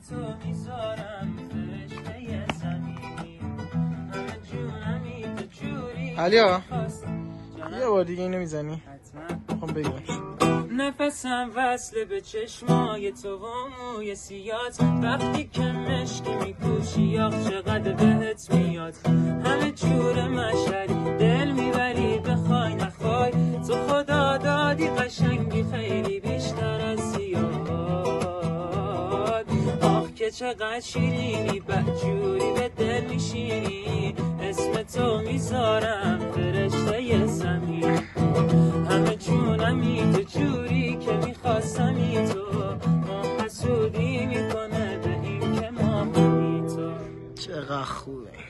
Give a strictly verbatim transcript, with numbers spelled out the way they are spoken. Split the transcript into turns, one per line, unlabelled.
تو میذارم فرشته زمین همه جونمی تو جوری
علیا یه بار دیگه اینو میزنی؟ خب بگم
نفسم وصله به چشمای تو و موی سیات وقتی که مشکی میپوشی یا چقدر بهت میاد همه جور مشهری دل میبری بخوای نخوای تو خدا دادی قشنگی خیلی بیشتر از زیاد آخ که چقدر شیرینی بدجوری به دل میشینی اسم تو میذارم فرشته زمین همه جونمی تو جوری که میخواستمی تو ما حسودی میکنه به این که ما همی تو
چقدر خوبه